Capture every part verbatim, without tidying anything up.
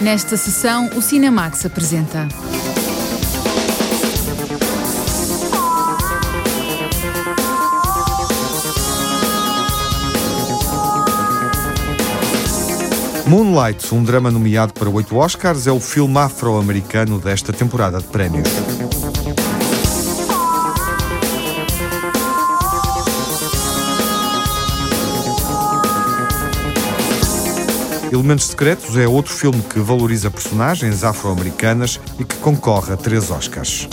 Nesta sessão, o Cinemax apresenta Moonlight, um drama nomeado para oito Oscars, é o filme afro-americano desta temporada de prémios. Elementos Secretos é outro filme que valoriza personagens afro-americanas e que concorre a três Oscars.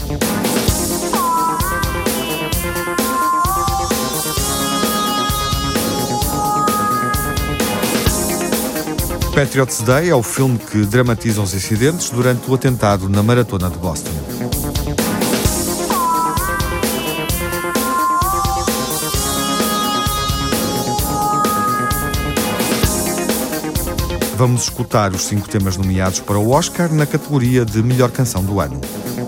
Patriots Day é o filme que dramatiza os incidentes durante o atentado na Maratona de Boston. Vamos escutar os cinco temas nomeados para o Oscar na categoria de Melhor Canção do Ano.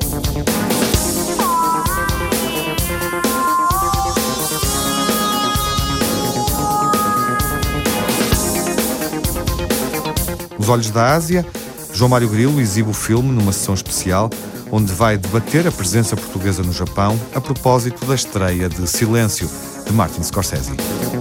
Os Olhos da Ásia, João Mário Grilo exibe o filme numa sessão especial, onde vai debater a presença portuguesa no Japão a propósito da estreia de Silêncio, de Martin Scorsese.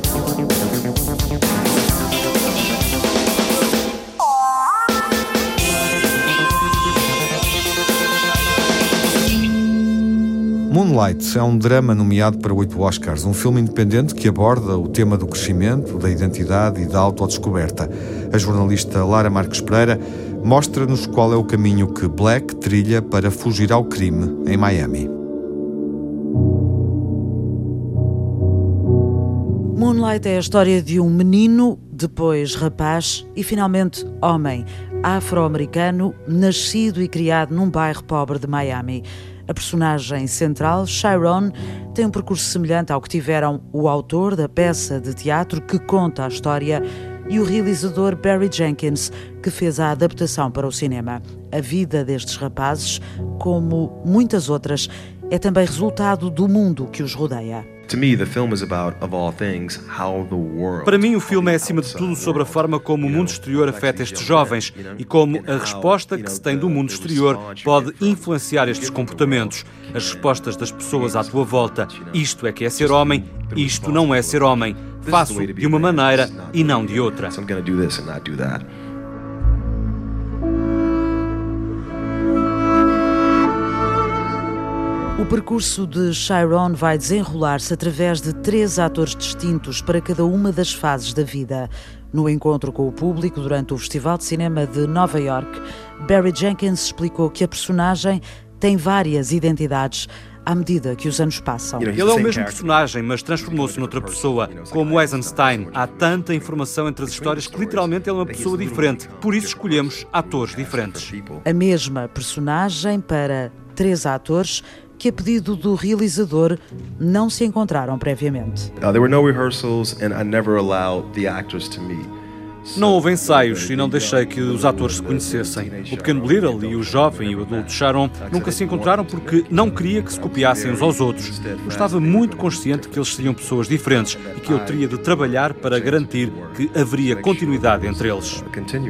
Moonlight é um drama nomeado para oito Oscars, um filme independente que aborda o tema do crescimento, da identidade e da autodescoberta. A jornalista Lara Marques Pereira mostra-nos qual é o caminho que Black trilha para fugir ao crime em Miami. Moonlight é a história de um menino, depois rapaz e finalmente homem, afro-americano, nascido e criado num bairro pobre de Miami. A personagem central, Chiron, tem um percurso semelhante ao que tiveram o autor da peça de teatro que conta a história e o realizador Barry Jenkins, que fez a adaptação para o cinema. A vida destes rapazes, como muitas outras, é também resultado do mundo que os rodeia. Para mim, o filme é, acima de tudo, sobre a forma como o mundo exterior afeta estes jovens e como a resposta que se tem do mundo exterior pode influenciar estes comportamentos. As respostas das pessoas à tua volta. Isto é que é ser homem, isto não é ser homem. Faço de uma maneira e não de outra. O percurso de Chiron vai desenrolar-se através de três atores distintos para cada uma das fases da vida. No encontro com o público durante o Festival de Cinema de Nova York, Barry Jenkins explicou que a personagem tem várias identidades à medida que os anos passam. Ele é o mesmo personagem, mas transformou-se noutra pessoa. Como Eisenstein, há tanta informação entre as histórias que literalmente ele é uma pessoa diferente. Por isso escolhemos atores diferentes. A mesma personagem para três atores que, a pedido do realizador, não se encontraram previamente. Não houve ensaios e não deixei que os atores se conhecessem. O pequeno Little e o jovem e o adulto Sharon nunca se encontraram porque não queria que se copiassem uns aos outros. Eu estava muito consciente que eles seriam pessoas diferentes e que eu teria de trabalhar para garantir que haveria continuidade entre eles.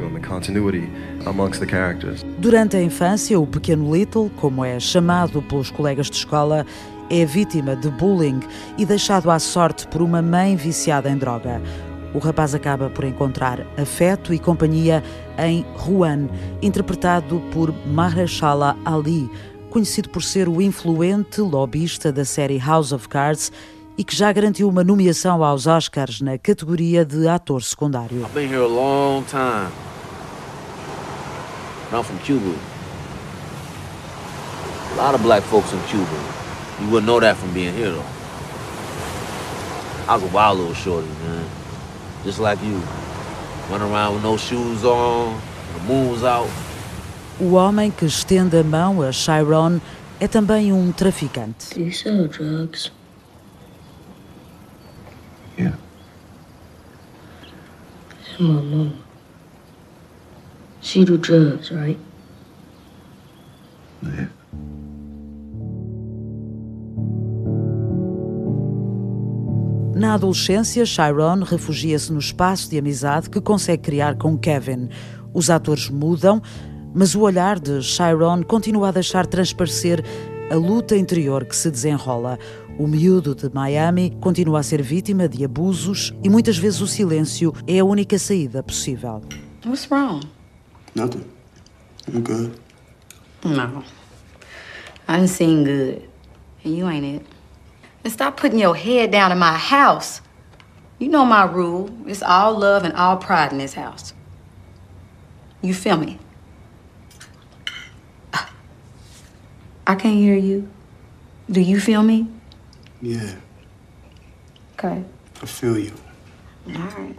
Durante a infância, o pequeno Little, como é chamado pelos colegas de escola, é vítima de bullying e deixado à sorte por uma mãe viciada em droga. O rapaz acaba por encontrar afeto e companhia em Juan, interpretado por Mahershala Ali, conhecido por ser o influente lobista da série House of Cards e que já garantiu uma nomeação aos Oscars na categoria de ator secundário. I've been here a long time. I'm from Cuba. A lot of black folks in Cuba. You wouldn't know that from being here, though. I was a wild little shorty, man. Just like you, running around with no shoes on, the moon was out. O homem que estende a mão a Chiron é também um traficante. Do you sell drugs? Yeah. And my mom. She do drugs, right? Yeah. Na Na adolescência, Chiron refugia-se no espaço de amizade que consegue criar com Kevin. Os atores mudam, mas o olhar de Chiron continua a deixar transparecer a luta interior que se desenrola. O miúdo de Miami continua a ser vítima de abusos e muitas vezes o silêncio é a única saída possível. What's wrong? Nothing. I'm good. No. I'm seeing good. And you ain't it. And stop putting your head down in my house. You know my rule. It's all love and all pride in this house. You feel me? I can't hear you. Do you feel me? Yeah, Okay. I feel you. All right.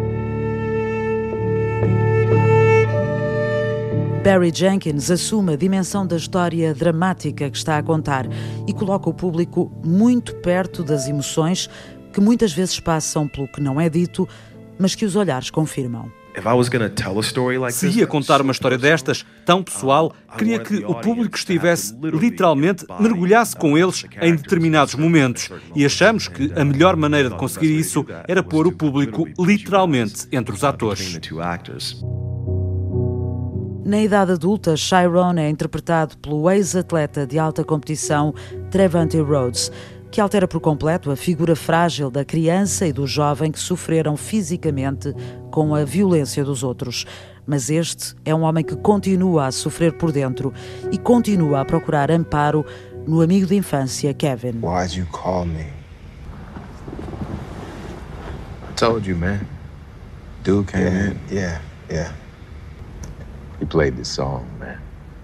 Barry Jenkins assume a dimensão da história dramática que está a contar e coloca o público muito perto das emoções que muitas vezes passam pelo que não é dito, mas que os olhares confirmam. Se ia contar uma história destas, tão pessoal, queria que o público estivesse, literalmente, mergulhasse com eles em determinados momentos. E achamos que a melhor maneira de conseguir isso era pôr o público, literalmente, entre os atores. Na idade adulta, Chiron é interpretado pelo ex-atleta de alta competição Trevante Rhodes, que altera por completo a figura frágil da criança e do jovem que sofreram fisicamente com a violência dos outros. Mas este é um homem que continua a sofrer por dentro e continua a procurar amparo no amigo de infância, Kevin. Why'd you call me? I told you, man. Dude came yeah, in. Yeah, yeah. He played this song, man.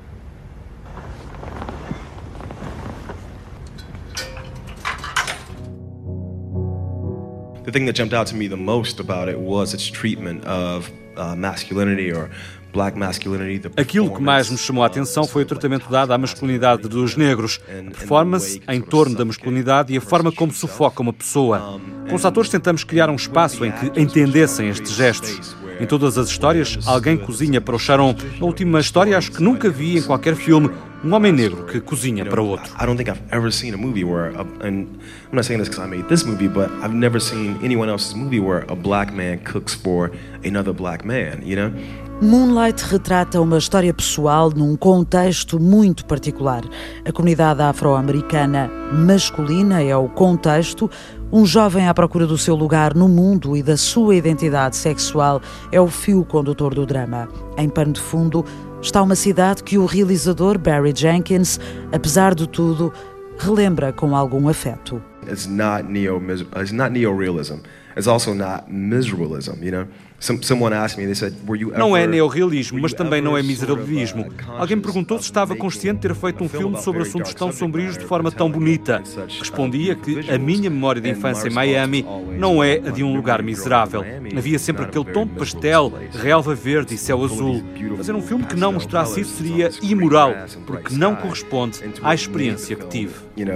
The thing that jumped out to me the most about it was its treatment of uh, masculinity or black masculinity. Aquilo que mais me chamou a atenção foi o tratamento dado à masculinidade dos negros, a performance em torno da masculinidade e a forma como sufoca uma pessoa. Com os atores tentamos criar um espaço em que entendessem estes gestos. Em todas as histórias, alguém cozinha para o Chiron. Na última história, acho que nunca vi em qualquer filme um homem negro que cozinha para outro. I don't think I've ever seen a movie where, a, and I'm not saying this because I made this movie, but I've never seen anyone else's movie where a black man cooks for another black man, you know? Moonlight retrata uma história pessoal num contexto muito particular. A comunidade afro-americana masculina é o contexto. Um jovem à procura do seu lugar no mundo e da sua identidade sexual é o fio condutor do drama. Em pano de fundo está uma cidade que o realizador Barry Jenkins, apesar de tudo, relembra com algum afeto. It's not neo it's not neorealism. It's also not miserabilism, you know. Some, someone asked me, they said, were you ever, não é neorrealismo, mas também não é miserabilismo. Alguém me perguntou se estava consciente de ter feito um filme sobre assuntos tão sombrios de forma tão bonita. Respondia que a minha memória de infância em Miami não é a de um lugar miserável. Havia sempre aquele tom de pastel, relva verde e céu azul. Fazer um filme que não mostrasse isso seria imoral, porque não corresponde à experiência que tive.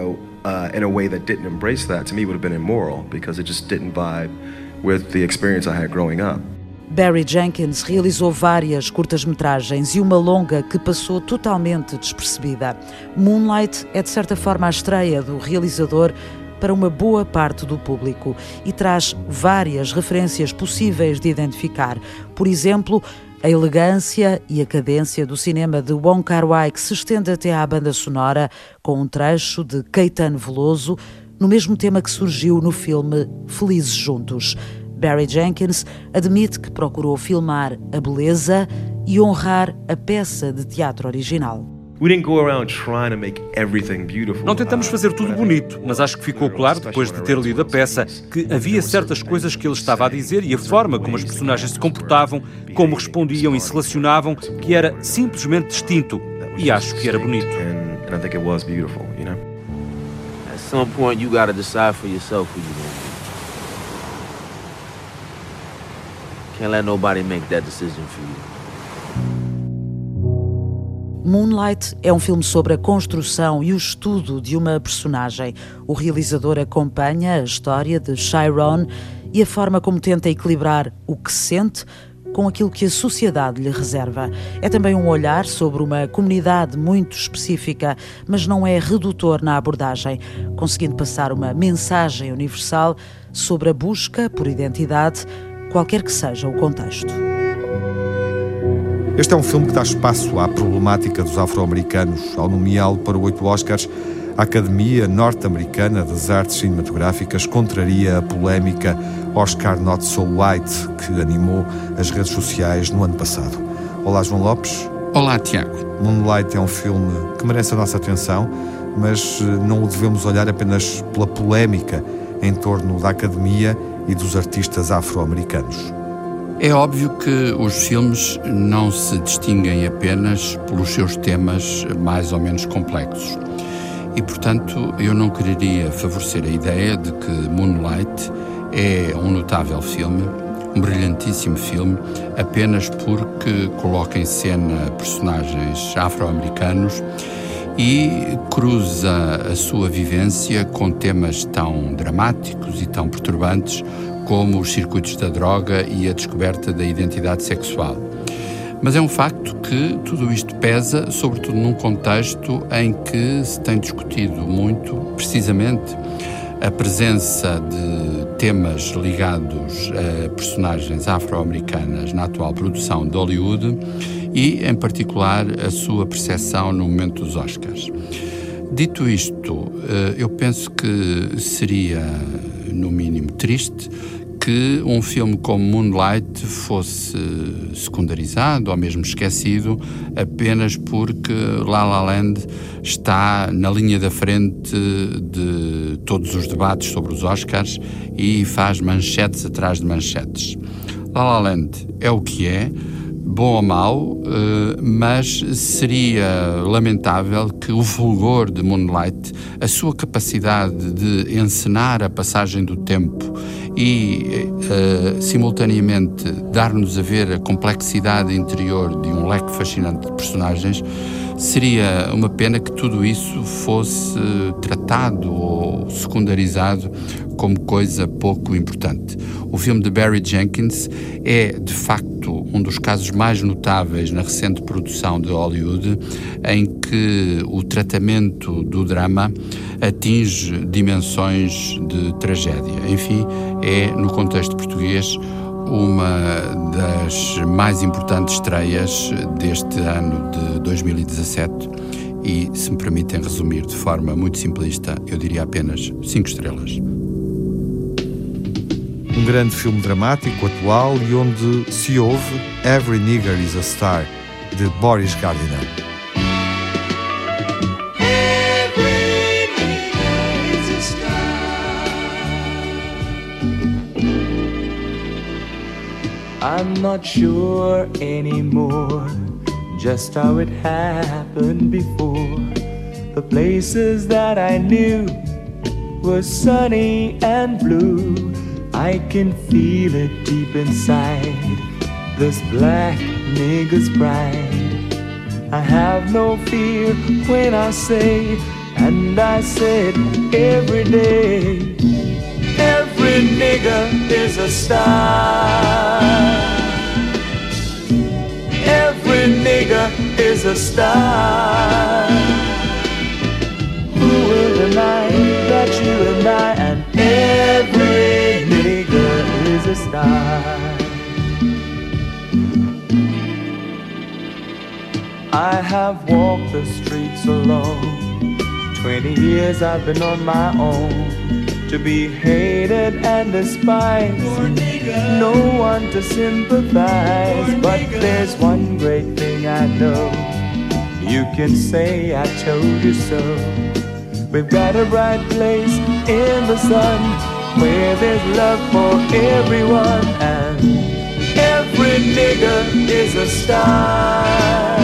Uh, in a way that didn't embrace that, to me would have been immoral because it just didn't vibe with the experience I had growing up. Barry Jenkins realizou várias curtas-metragens e uma longa que passou totalmente despercebida. Moonlight é de certa forma a estreia do realizador para uma boa parte do público e traz várias referências possíveis de identificar. Por exemplo, a elegância e a cadência do cinema de Wong Kar-wai, que se estende até à banda sonora, com um trecho de Caetano Veloso, no mesmo tema que surgiu no filme Felizes Juntos. Barry Jenkins admite que procurou filmar a beleza e honrar a peça de teatro original. Não tentamos fazer tudo bonito, mas acho que ficou claro, depois de ter lido a peça, que havia certas coisas que ele estava a dizer e a forma como as personagens se comportavam, como respondiam e se relacionavam, que era simplesmente distinto. E acho que era bonito. At some point you gotta decide for yourself who you want to be. Can't let nobody make that decision for you. Moonlight é um filme sobre a construção e o estudo de uma personagem. O realizador acompanha a história de Chiron e a forma como tenta equilibrar o que sente com aquilo que a sociedade lhe reserva. É também um olhar sobre uma comunidade muito específica, mas não é redutor na abordagem, conseguindo passar uma mensagem universal sobre a busca por identidade, qualquer que seja o contexto. Este é um filme que dá espaço à problemática dos afro-americanos. Ao nomeá-lo para oito Oscars, a Academia Norte-Americana das Artes Cinematográficas contraria a polémica Oscar Not So White, que animou as redes sociais no ano passado. Olá, João Lopes. Olá, Tiago. Moonlight é um filme que merece a nossa atenção, mas não o devemos olhar apenas pela polémica em torno da Academia e dos artistas afro-americanos. É óbvio que os filmes não se distinguem apenas pelos seus temas mais ou menos complexos. E, portanto, eu não quereria favorecer a ideia de que Moonlight é um notável filme, um brilhantíssimo filme, apenas porque coloca em cena personagens afro-americanos e cruza a sua vivência com temas tão dramáticos e tão perturbantes como os circuitos da droga e a descoberta da identidade sexual. Mas é um facto que tudo isto pesa, sobretudo num contexto em que se tem discutido muito, precisamente, a presença de temas ligados a personagens afro-americanas na atual produção de Hollywood e, em particular, a sua percepção no momento dos Oscars. Dito isto, eu penso que seria, no mínimo, triste que um filme como Moonlight fosse secundarizado ou mesmo esquecido apenas porque La La Land está na linha da frente de todos os debates sobre os Oscars e faz manchetes atrás de manchetes. La La Land é o que é, bom ou mau, mas seria lamentável que o fulgor de Moonlight, a sua capacidade de encenar a passagem do tempo e, uh, simultaneamente, dar-nos a ver a complexidade interior de um leque fascinante de personagens, seria uma pena que tudo isso fosse tratado ou secundarizado como coisa pouco importante. O filme de Barry Jenkins é, de facto, um dos casos mais notáveis na recente produção de Hollywood, em que o tratamento do drama atinge dimensões de tragédia. Enfim, é, no contexto português, uma das mais importantes estreias deste ano de dois mil e dezassete e, se me permitem resumir de forma muito simplista, eu diria apenas cinco estrelas. Um grande filme dramático, atual e onde se ouve Every Nigger is a Star, de Boris Gardiner. I'm not sure anymore just how it happened before. The places that I knew were sunny and blue. I can feel it deep inside, this black nigger's pride. I have no fear when I say, and I said every day, every nigger is a star. Every nigger is a star. Who will deny that you and I and every nigger is a star? I have walked the streets alone. Twenty years I've been on my own, to be hated and despised, no one to sympathize. But there's one great thing I know, you can say I told you so. We've got a bright place in the sun, where there's love for everyone, and every nigger is a star.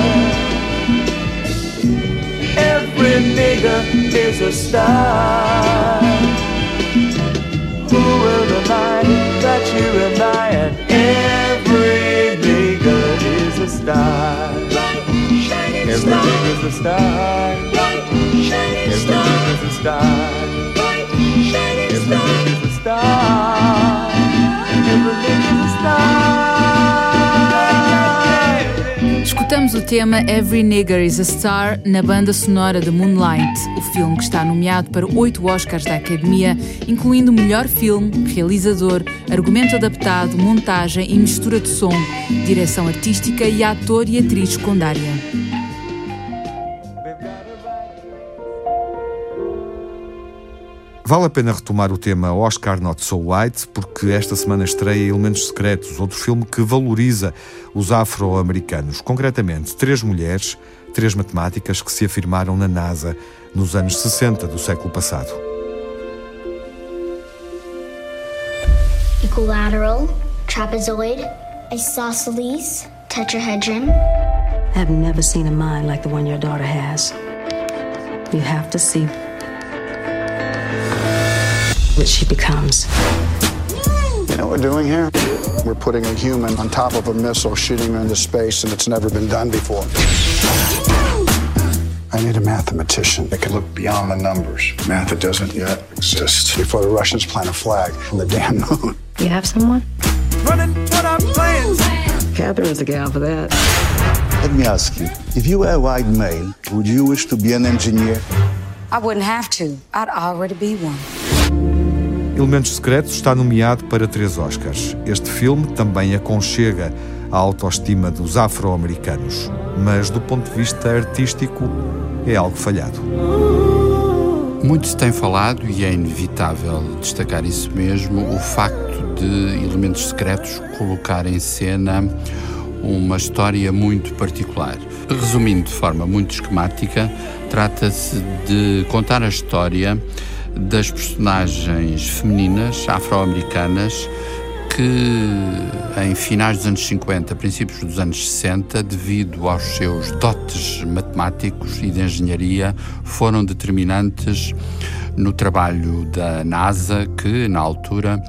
Every nigger is a star. Who will deny that you and I and every nigger is a star? Every nigger's a star. Every nigger's a star. Every nigger's a star. Every nigger's a star. Escutamos o tema Every Nigger is a Star na banda sonora de Moonlight, o filme que está nomeado para oito Oscars da Academia, incluindo melhor filme, realizador, argumento adaptado, montagem e mistura de som, direção artística e ator e atriz secundária. Vale a pena retomar o tema Oscar Not So White, porque esta semana estreia Elementos Secretos, outro filme que valoriza os afro-americanos, concretamente três mulheres, três matemáticas que se afirmaram na NASA nos anos sessenta do século passado. Equilateral, trapezoid, isosceles, tetrahedron. I've never seen a mind like the one your daughter has. You have to see what she becomes. You know what we're doing here? We're putting a human on top of a missile, shooting him into space, and it's never been done before. I need a mathematician that can look beyond the numbers. Math that doesn't yet exist. Before the Russians plant a flag on the damn moon. You have someone? Running what I'm playing. Catherine's a gal for that. Let me ask you, if you were a white male, would you wish to be an engineer? I wouldn't have to. I'd already be one. Elementos Secretos está nomeado para três Oscars. Este filme também aconchega a autoestima dos afro-americanos, mas do ponto de vista artístico é algo falhado. Muito se tem falado, e é inevitável destacar isso mesmo, o facto de Elementos Secretos colocar em cena uma história muito particular. Resumindo de forma muito esquemática, trata-se de contar a história das personagens femininas afro-americanas que, em finais dos anos cinquenta, princípios dos anos sessenta, devido aos seus dotes matemáticos e de engenharia, foram determinantes no trabalho da NASA, que, na altura,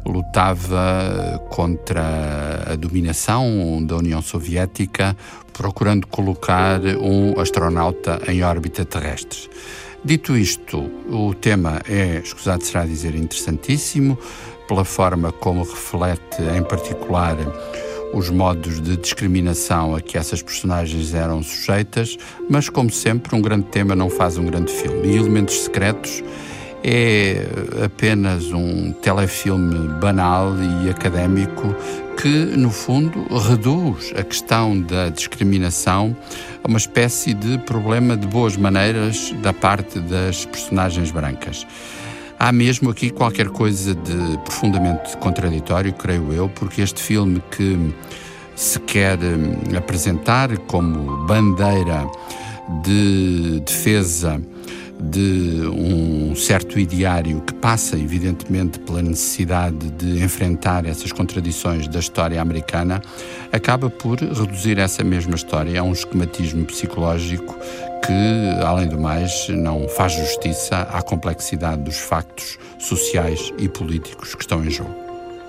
lutava contra a dominação da União Soviética, procurando colocar um astronauta em órbita terrestre. Dito isto, o tema é, escusado será dizer, interessantíssimo, pela forma como reflete, em particular, os modos de discriminação a que essas personagens eram sujeitas, mas, como sempre, um grande tema não faz um grande filme. E Elementos Secretos é apenas um telefilme banal e académico que, no fundo, reduz a questão da discriminação a uma espécie de problema de boas maneiras da parte das personagens brancas. Há mesmo aqui qualquer coisa de profundamente contraditório, creio eu, porque este filme que se quer apresentar como bandeira de defesa de um certo ideário que passa, evidentemente, pela necessidade de enfrentar essas contradições da história americana, acaba por reduzir essa mesma história a um esquematismo psicológico que, além do mais, não faz justiça à complexidade dos factos sociais e políticos que estão em jogo.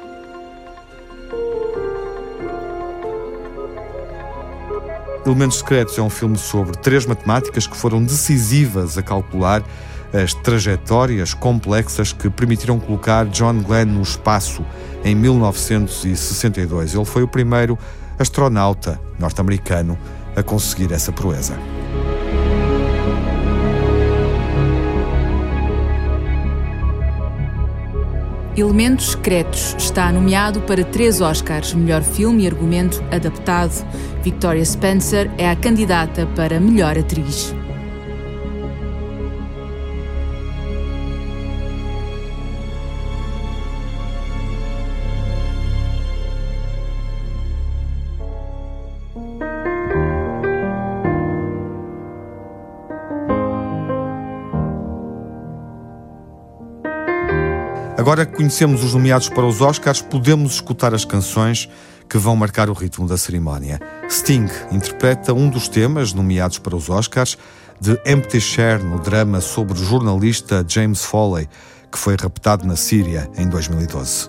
Elementos Secretos é um filme sobre três matemáticas que foram decisivas a calcular as trajetórias complexas que permitiram colocar John Glenn no espaço em mil novecentos e sessenta e dois. Ele foi o primeiro astronauta norte-americano a conseguir essa proeza. Elementos Secretos está nomeado para três Oscars, melhor filme e argumento adaptado. Victoria Spencer é a candidata para melhor atriz. Agora que conhecemos os nomeados para os Oscars, podemos escutar as canções que vão marcar o ritmo da cerimónia. Sting interpreta um dos temas nomeados para os Oscars, de Empty Chair, no drama sobre o jornalista James Foley, que foi raptado na Síria em dois mil e doze.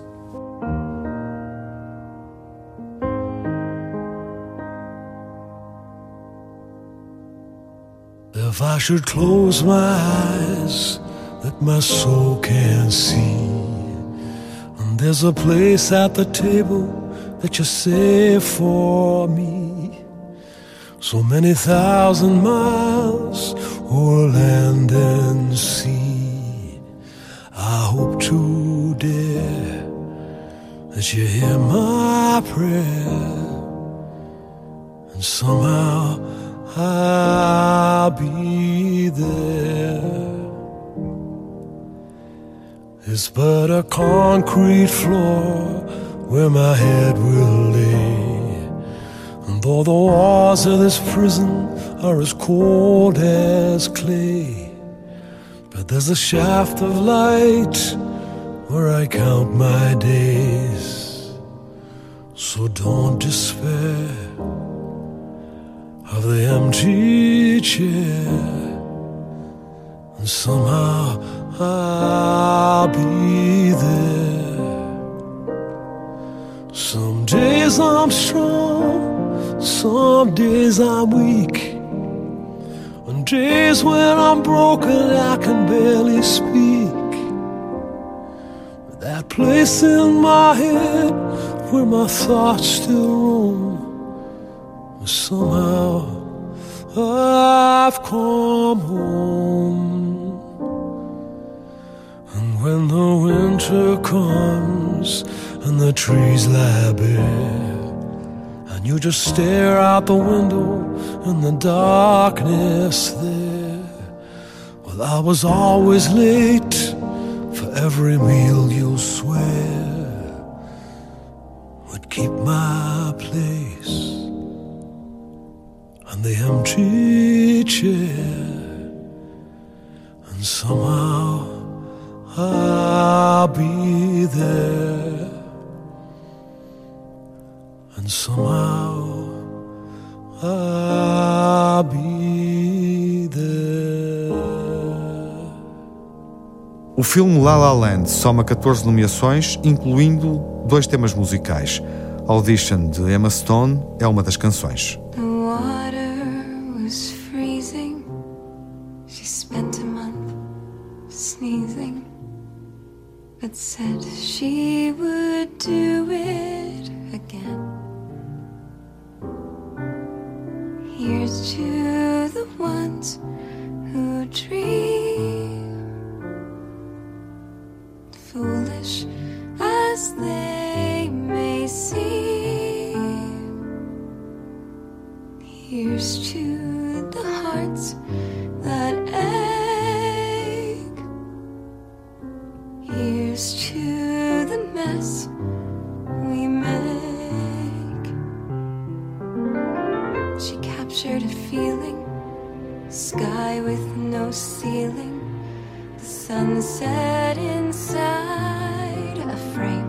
If I should close my eyes that my soul can see, and there's a place at the table that you save for me, so many thousand miles o'er land and sea. I hope to dare that you hear my prayer, and somehow I'll be there. It's but a concrete floor where my head will lay, and though the walls of this prison are as cold as clay, but there's a shaft of light where I count my days. So don't despair of the empty chair, and somehow I'll be there. Some days I'm strong, some days I'm weak, on days when I'm broken I can barely speak. But that place in my head where my thoughts still roam, somehow I've come home. And when the winter comes and the trees lie bare, and you just stare out the window in the darkness there, well, I was always late for every meal you'll swear would keep my place on the empty chair, and somehow I'll be there, and somehow I'll be there. O filme La La Land soma catorze nomeações, incluindo dois temas musicais. Audition, de Emma Stone, é uma das canções. The water was freezing. She spent a month sneezing, but said she would do it again. Here's to the ones who dream, foolish as they may seem. Here's to the hearts that ache. Here's to the mess we make. She captured a feeling, sky with no ceiling, the sunset inside a frame.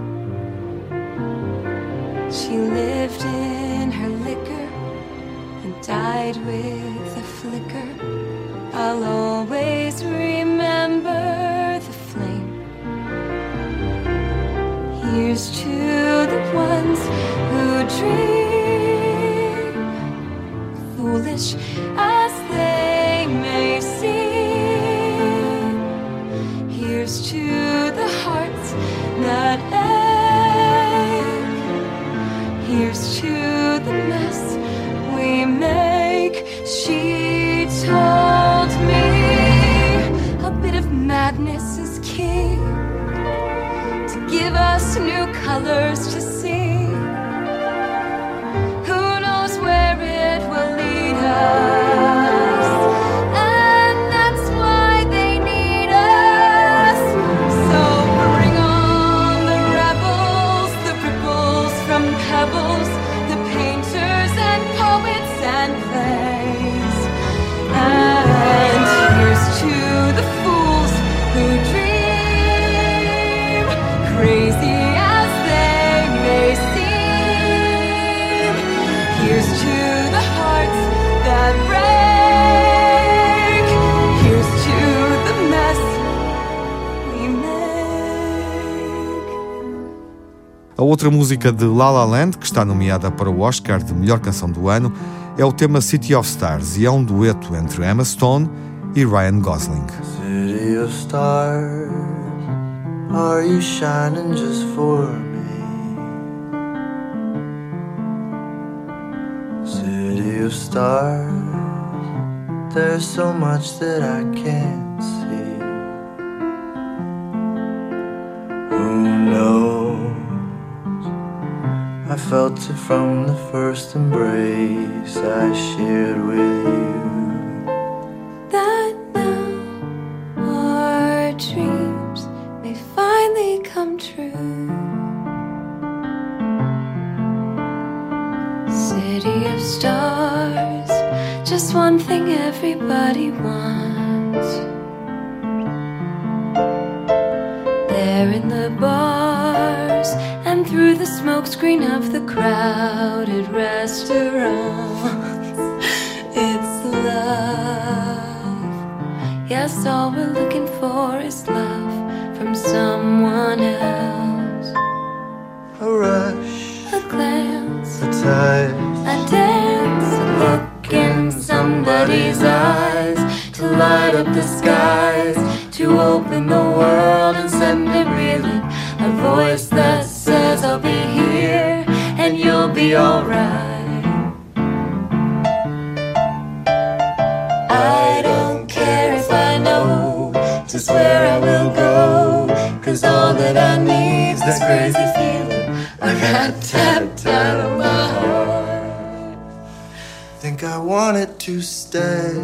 She lived in her liquor and died with a flicker. I'll always remember the flame. Here's to the ones who dream, foolish as they may seem. Here's to the hearts that ache. Here's to the mess we make. She told me a bit of madness is key, to give us new colors to see. Who knows where it will lead us? And that's why they need us. So bring on the rebels, the ripples from pebbles, the painters and poets and plays. And here's to the fools who dream, crazy as they may seem. Here's to the hearts that break. Here's to the mess we make. A outra música de La La Land, que está nomeada para o Oscar de Melhor Canção do Ano, é o tema City of Stars, e é um dueto entre Emma Stone e Ryan Gosling. City of stars, are you shining just for me? City of stars, stars. There's so much that I can't see. Who knows? I felt it from the first embrace I shared with you. That now our dreams may finally come true. City of stars, just one thing everybody wants. There in the bars and through the smokescreen of the crowded restaurants, it's love. Yes, all we're looking for is love from someone else. A rush, a glance, a touch, a dance, a look in somebody's eyes, to light up the skies, to open the world and send it reeling. A voice that says I'll be here and you'll be alright. I don't care if I know just where I will go, 'cause all that I need's this crazy feeling I got tapped out of my heart. think I wanted to stay.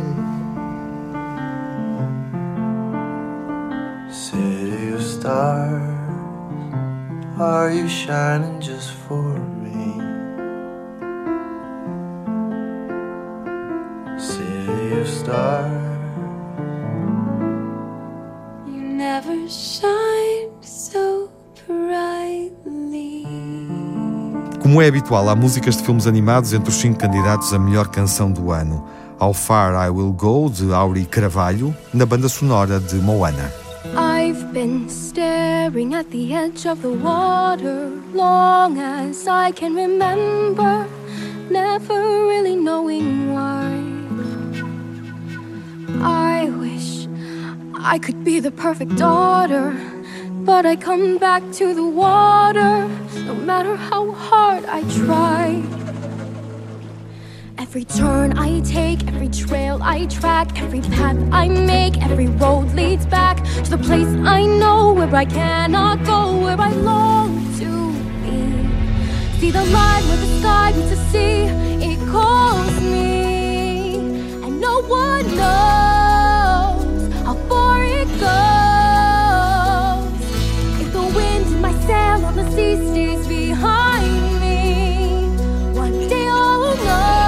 City of stars, are you shining just for me? City of stars, you never shine so brightly. Como é habitual, há músicas de filmes animados entre os cinco candidatos a melhor canção do ano. How Far I Will Go, de Auri Carvalho, na banda sonora de Moana. I've been staring at the edge of the water long as I can remember, never really knowing why. I wish I could be the perfect daughter, but I come back to the water no matter how hard I try. Every turn I take, every trail I track, every path I make, every road leads back to the place I know where I cannot go, where I long to be. See the line where the sky meets the sea, it calls me, and no one knows how far it goes. If the wind in my sail on the sea stays behind me, one day I'll know.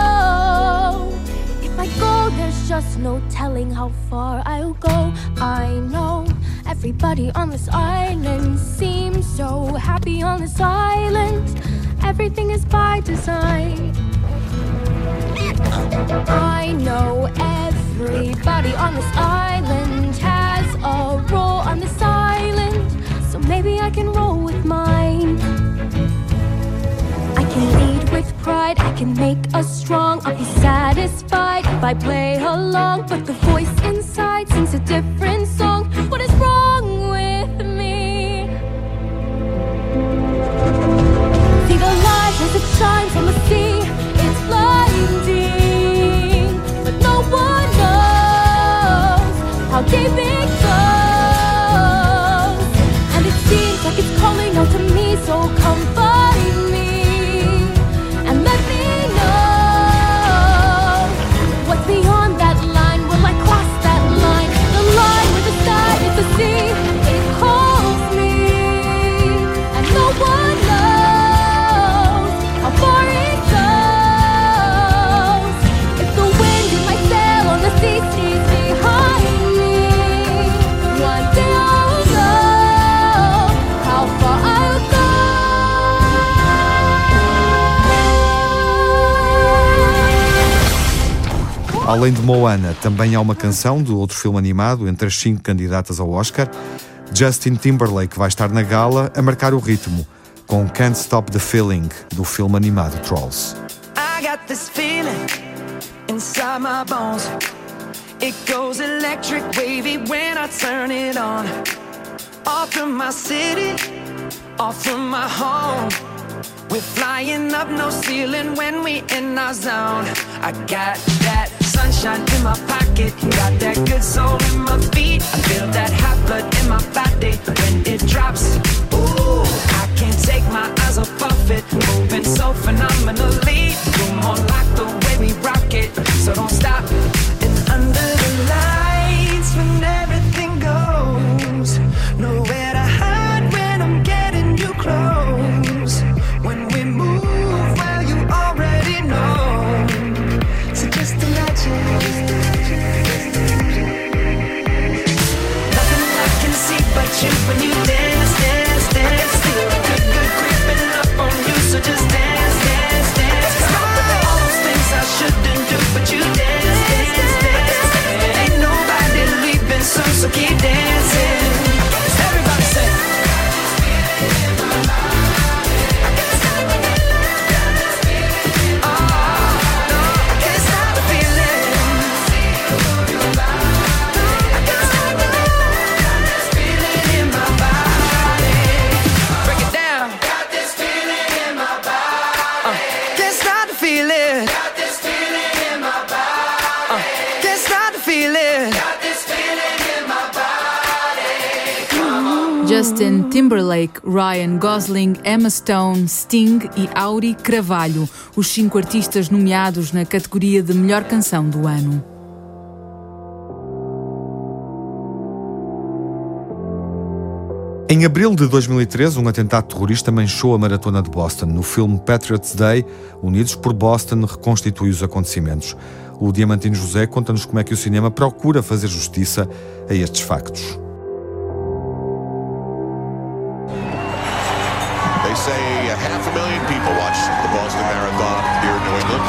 There's just no telling how far I'll go. I know everybody on this island seems so happy on this island. Everything is by design. I know everybody on this island has a role on this island, so maybe I can roll with mine. I can lead with pride, I can make us strong. I'll be satisfied if I play along, but the voice inside sings a different song. What is wrong with me? See the light as it shines on the sea, it's blinding, but no one knows how deep it goes. And it seems like it's calling out to me, so come find me. Beyond that line, will I cross that line? The line where the sky is the sea, it calls me, and no one knows how far it goes. If the wind in my sail on the sea stays behind me, one day I'll know how far I'll go. Além de Moana, também há uma canção do outro filme animado entre as cinco candidatas ao Oscar. Justin Timberlake vai estar na gala a marcar o ritmo com Can't Stop the Feeling, do filme animado Trolls. I got this feeling inside my bones. It goes electric wavy when I turn it on. Off from my city, off from my home. We're flying up, no ceiling when we in our zone. I got that sunshine in my pocket, got that good soul in my feet. I feel that hot blood in my body when it drops. Ooh, I can't take my eyes off of it, moving so phenomenally. You're more like the way we rock it, so don't stop. And under the lights, when everything goes, nowhere to hide when I'm getting you close. When we move, well, you already know. So just imagine. Nothing I can see but you when you dance, dance, dance. Good, good creeping up on you, so just dance, dance, dance. All those things I shouldn't do, but you dance, dance, dance. Ain't nobody leaving soon, so keep dancing. Everybody say. Justin Timberlake, Ryan Gosling, Emma Stone, Sting e Auri Carvalho, os cinco artistas nomeados na categoria de melhor canção do ano. Em abril de dois mil e treze, um atentado terrorista manchou a maratona de Boston. No filme Patriots Day, Unidos por Boston reconstitui os acontecimentos. O Diamantino José conta-nos como é que o cinema procura fazer justiça a estes factos. They say a half a million people watch the Boston Marathon here in New England.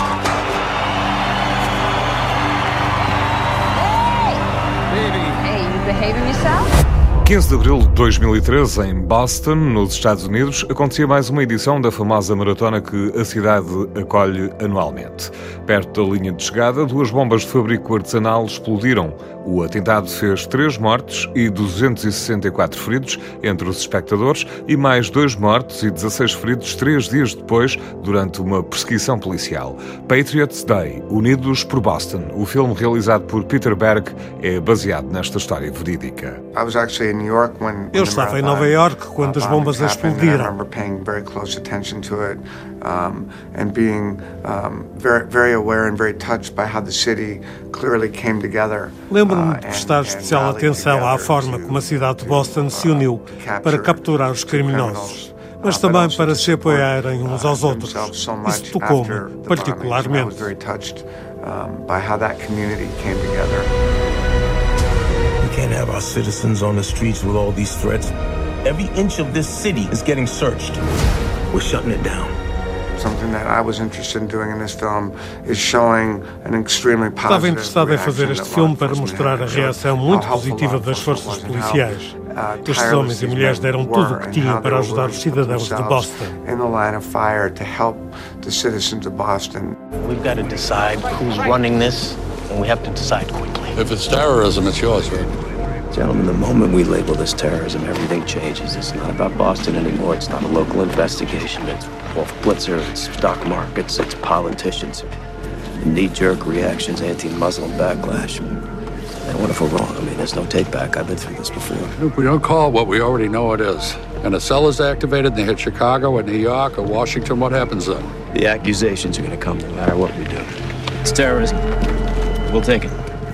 Hey, you behaving yourself? quinze de abril de dois mil e treze, em Boston, nos Estados Unidos, acontecia mais uma edição da famosa maratona que a cidade acolhe anualmente. Perto da linha de chegada, duas bombas de fabrico artesanal explodiram. O atentado fez três mortes e duzentos e sessenta e quatro feridos entre os espectadores e mais dois mortos e dezasseis feridos três dias depois, durante uma perseguição policial. Patriots Day, Unidos por Boston. O filme realizado por Peter Berg é baseado nesta história verídica. Eu estava em Nova York quando as bombas explodiram. Lembro-me de prestar especial atenção à forma como a cidade de Boston se uniu para capturar os criminosos, mas também para se apoiarem uns aos outros. Isso tocou-me particularmente. We can't have our citizens on the streets with all these threats. Every inch of this city is getting searched. We're shutting it down. Estava interessado em fazer este filme para mostrar a reação muito positiva das forças policiais. Estes homens e mulheres deram tudo o que tinham para ajudar os cidadãos de Boston. We've got to decide who's running this, and we have to decide quickly. If it's terrorism, it's yours, right? Gentlemen, the moment we label this terrorism, everything changes. It's not about Boston anymore. It's not a local investigation. It's Wolf Blitzer, it's stock markets, it's politicians. Knee-jerk reactions, anti-Muslim backlash. And what if we're wrong? I mean, there's no take-back. I've been through this before. If we don't call it what we already know it is, and a cell is activated and they hit Chicago or New York or Washington, what happens then? The accusations are going to come no matter what we do. It's terrorism. We'll take it.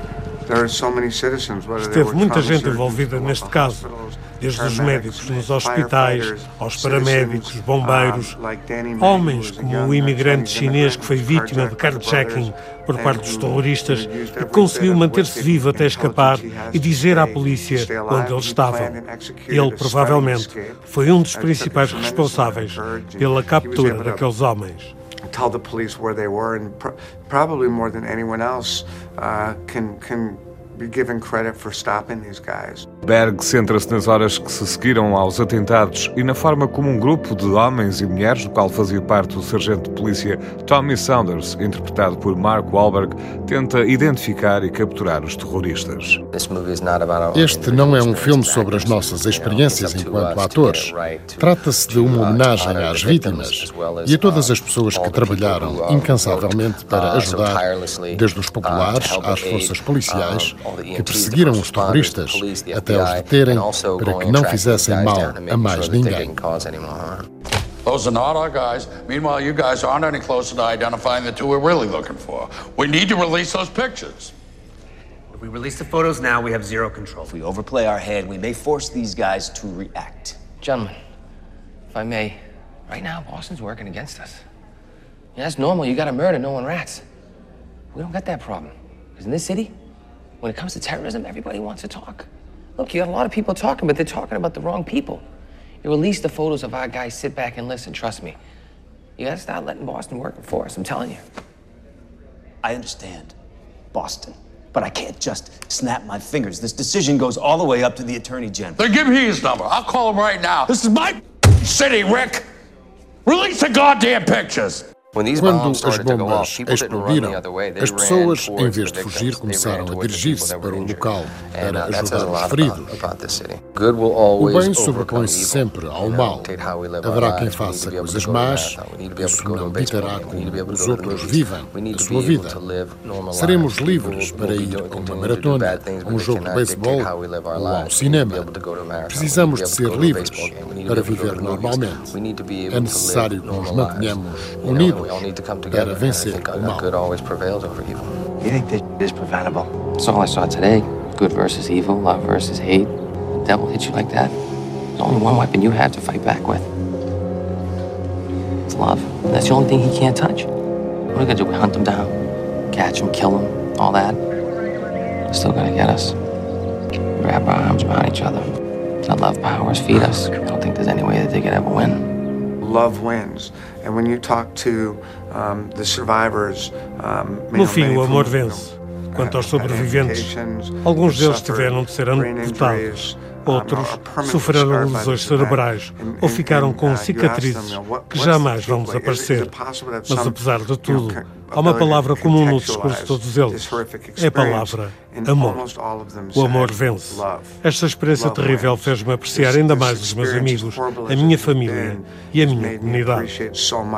Esteve muita gente envolvida neste caso, desde os médicos nos hospitais, aos paramédicos, bombeiros, homens como o imigrante chinês que foi vítima de carjacking por parte dos terroristas e que conseguiu manter-se vivo até escapar e dizer à polícia onde eles estavam. Ele, provavelmente, foi um dos principais responsáveis pela captura daqueles homens. Tell the police where they were, and pr- probably more than anyone else uh, can can Berg centra-se nas horas que se seguiram aos atentados e na forma como um grupo de homens e mulheres, do qual fazia parte o sargento de polícia Tommy Saunders, interpretado por Mark Wahlberg, tenta identificar e capturar os terroristas. Este não é um filme sobre as nossas experiências enquanto atores. Trata-se de uma homenagem às vítimas e a todas as pessoas que trabalharam incansavelmente para ajudar, desde os populares às forças policiais que perseguiram os terroristas até os deterem para que não fizessem mal a mais ninguém. Those are not our guys. Meanwhile, you guys aren't any closer to identifying the two we're really looking for. We need to release those pictures. If we release the photos now, we have zero control. If we overplay our hand, we may force these guys to react. Gentlemen, if I may, right now Boston's working against us. Yeah, that's normal. You got a murder, no one rats. We don't got that problem. Because in this city, when it comes to terrorism, everybody wants to talk. Look, you got a lot of people talking, but they're talking about the wrong people. You release the photos of our guys, sit back and listen, trust me. You gotta start letting Boston work for us, I'm telling you. I understand, Boston, but I can't just snap my fingers. This decision goes all the way up to the Attorney General. Then give me his number. I'll call him right now. This is my city, Rick. Release the goddamn pictures. Quando as bombas explodiram, as pessoas, em vez de fugir, começaram a dirigir-se para o local para ajudar os feridos. O bem sobrepõe-se sempre ao mal. Haverá quem faça coisas más, isso não ditará como os outros vivem a sua vida. Seremos livres para ir a uma maratona, a um jogo de beisebol ou ao cinema. Precisamos de ser livres para viver normalmente. É necessário que nos mantenhamos unidos para vencer o mal. You think this is preventable? That's all I saw today. Good versus evil, love versus hate. The devil hits you like that. There's only one weapon you have to fight back with. It's love. And that's the only thing he can't touch. What are we gonna do? We hunt him down, catch him, kill him, all that. He's still gonna get us. Wrap our arms around each other. Let love powers feed us. I don't think there's any way that they could ever win. Love wins. And when you talk to um, the survivors, um, no fim, o amor vence. Quanto aos sobreviventes, alguns deles tiveram de ser amputados, outros sofreram lesões cerebrais ou ficaram com cicatrizes que jamais vão desaparecer. Mas apesar de tudo, há uma palavra comum no discurso de todos eles. É a palavra amor. O amor vence. Esta experiência terrível fez-me apreciar ainda mais os meus amigos, a minha família e a minha comunidade.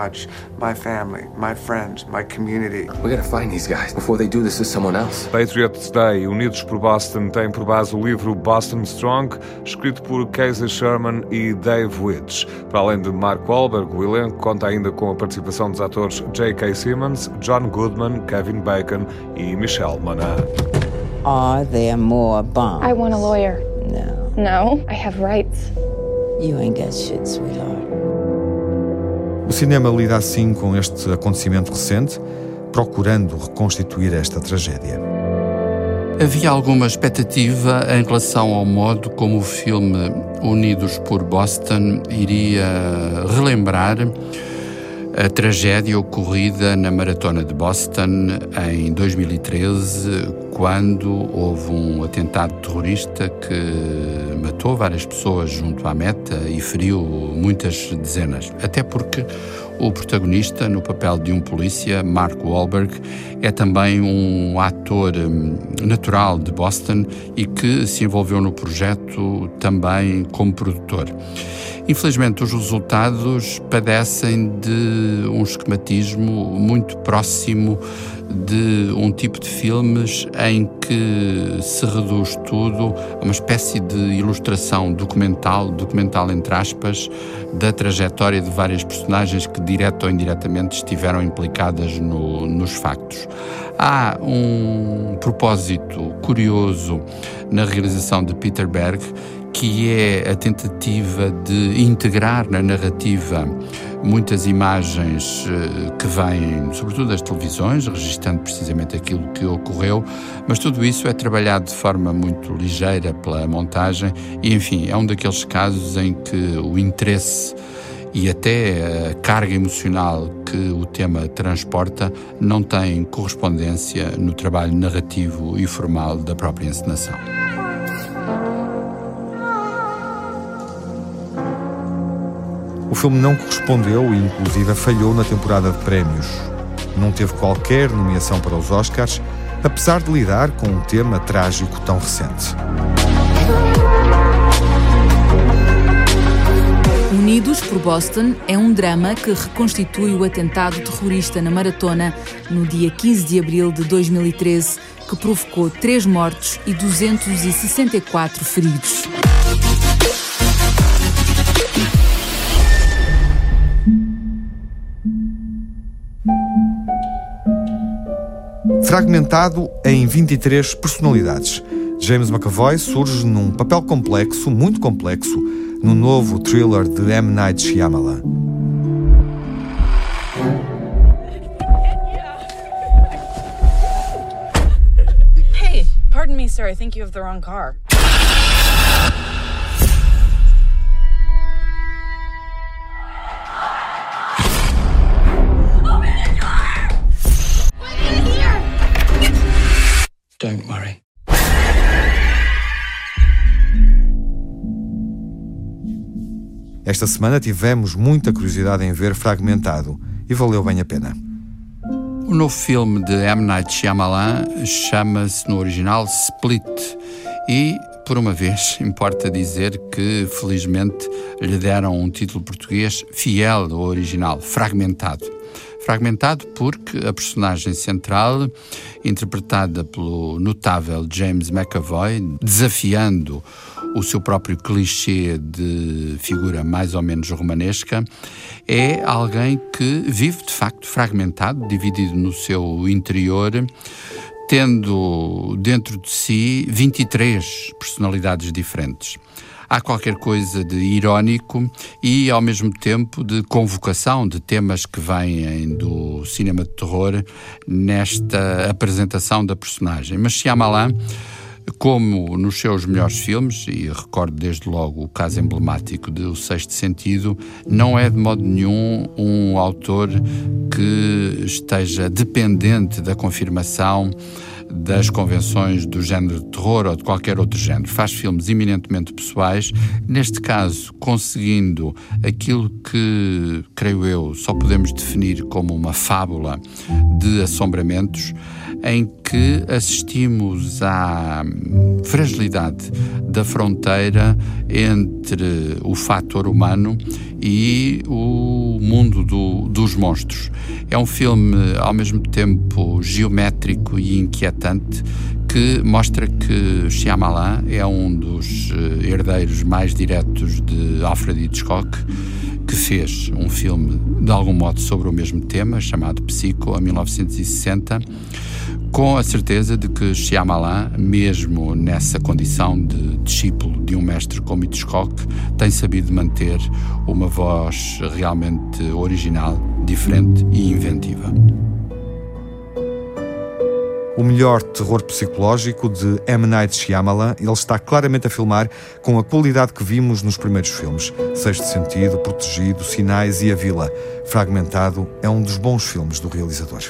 Patriots Day, Unidos por Boston, tem por base o livro Boston Strong, escrito por Casey Sherman e Dave Witch. Para além de Mark Wahlberg, o elenco conta ainda com a participação dos atores J K. Simmons, John Goodman, Kevin Bacon e Michelle Monaghan. Are there more bombs? I want a lawyer. No. No, I have rights. You ain't got shit, sweetheart. O cinema lida assim com este acontecimento recente, procurando reconstituir esta tragédia. Havia alguma expectativa em relação ao modo como o filme Unidos por Boston iria relembrar a tragédia ocorrida na Maratona de Boston em dois mil e treze, quando houve um atentado terrorista que matou várias pessoas junto à meta e feriu muitas dezenas. Até porque o protagonista, no papel de um polícia, Mark Wahlberg, é também um ator natural de Boston e que se envolveu no projeto também como produtor. Infelizmente, os resultados padecem de um esquematismo muito próximo de um tipo de filmes em que se reduz tudo a uma espécie de ilustração documental, documental entre aspas, da trajetória de várias personagens que, direto ou indiretamente, estiveram implicadas no, nos factos. Há um propósito curioso na realização de Peter Berg, que é a tentativa de integrar na narrativa muitas imagens que vêm, sobretudo das televisões, registando precisamente aquilo que ocorreu, mas tudo isso é trabalhado de forma muito ligeira pela montagem e, enfim, é um daqueles casos em que o interesse e até a carga emocional que o tema transporta não tem correspondência no trabalho narrativo e formal da própria encenação. O filme não correspondeu e, inclusive, falhou na temporada de prémios. Não teve qualquer nomeação para os Oscars, apesar de lidar com um tema trágico tão recente. Unidos por Boston é um drama que reconstitui o atentado terrorista na Maratona no dia quinze de abril de dois mil e treze, que provocou três mortos e duzentos e sessenta e quatro feridos. Fragmentado em vinte e três personalidades, James McAvoy surge num papel complexo, muito complexo, no novo thriller de M. Night Shyamalan. Hey, pardon me, sir. I think you have the wrong car. Don't worry. Esta semana tivemos muita curiosidade em ver Fragmentado e valeu bem a pena. O novo filme de M. Night Shyamalan chama-se no original Split e, por uma vez, importa dizer que, felizmente, lhe deram um título português fiel ao original, Fragmentado. Fragmentado porque a personagem central, interpretada pelo notável James McAvoy, desafiando o seu próprio clichê de figura mais ou menos romanesca, é alguém que vive, de facto, fragmentado, dividido no seu interior, tendo dentro de si vinte e três personalidades diferentes. Há qualquer coisa de irónico e, ao mesmo tempo, de convocação de temas que vêm do cinema de terror nesta apresentação da personagem. Mas Shyamalan, como nos seus melhores filmes, e recordo desde logo o caso emblemático de O Sexto Sentido, não é de modo nenhum um autor que esteja dependente da confirmação das convenções do género de terror ou de qualquer outro género. Faz filmes eminentemente pessoais, neste caso conseguindo aquilo que, creio eu, só podemos definir como uma fábula de assombramentos, em que assistimos à fragilidade da fronteira entre o fator humano e o mundo do, dos monstros. É um filme, ao mesmo tempo, geométrico e inquietante, que mostra que Shyamalan é um dos herdeiros mais diretos de Alfred Hitchcock, que fez um filme, de algum modo, sobre o mesmo tema, chamado Psycho, em mil novecentos e sessenta, com a certeza de que Shyamalan, mesmo nessa condição de discípulo de um mestre como Hitchcock, tem sabido manter uma voz realmente original, diferente e inventiva. O melhor terror psicológico de M. Night Shyamalan, ele está claramente a filmar com a qualidade que vimos nos primeiros filmes. Sexto Sentido, Protegido, Sinais e A Vila. Fragmentado é um dos bons filmes do realizador.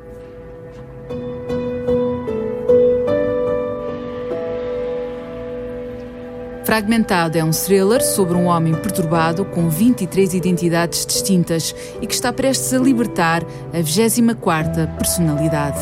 Fragmentado é um thriller sobre um homem perturbado com vinte e três identidades distintas e que está prestes a libertar a vigésima quarta personalidade.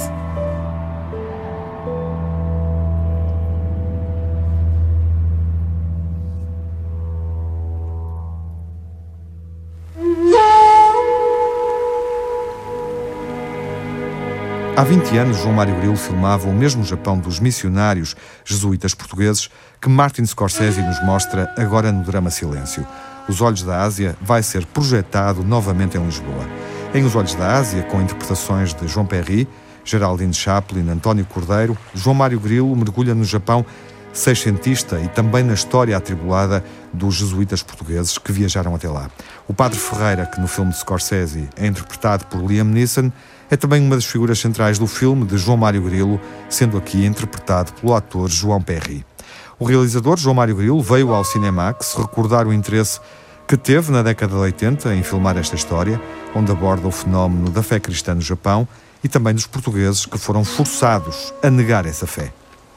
Há vinte anos, João Mário Grilo filmava o mesmo Japão dos missionários jesuítas portugueses que Martin Scorsese nos mostra agora no drama Silêncio. Os Olhos da Ásia vai ser projetado novamente em Lisboa. Em Os Olhos da Ásia, com interpretações de João Perry, Geraldine Chaplin, António Cordeiro, João Mário Grilo mergulha no Japão seiscentista e também na história atribulada dos jesuítas portugueses que viajaram até lá. O Padre Ferreira, que no filme de Scorsese é interpretado por Liam Neeson, é também uma das figuras centrais do filme de João Mário Grilo, sendo aqui interpretado pelo ator João Perry. O realizador João Mário Grilo veio ao Cinemax recordar o interesse que teve na década de oitenta em filmar esta história, onde aborda o fenómeno da fé cristã no Japão e também dos portugueses que foram forçados a negar essa fé.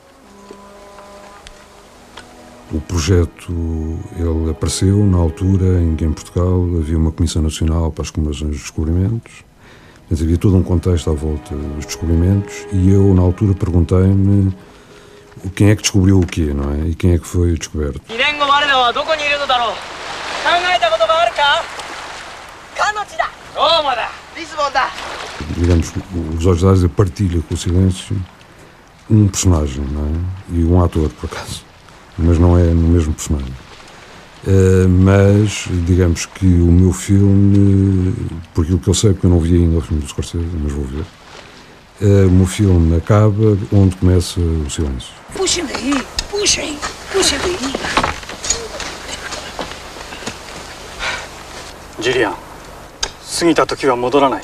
O projeto ele apareceu na altura em que em Portugal havia uma Comissão Nacional para as Comemorações dos Descobrimentos. Mas havia todo um contexto à volta dos descobrimentos e eu, na altura, perguntei-me quem é que descobriu o quê, não é? E quem é que foi descoberto. Digamos, os Olhos d'Ásia partilha com o silêncio um personagem, não é? E um ator, por acaso. Mas não é no mesmo personagem. Uh, mas, digamos que o meu filme, por aquilo que eu sei, porque eu não vi ainda o filme do Scorsese, mas vou ver, uh, o meu filme acaba onde começa o silêncio. Puxem daí, puxem, puxem daí. Jillian, sugita toki wa modoranai.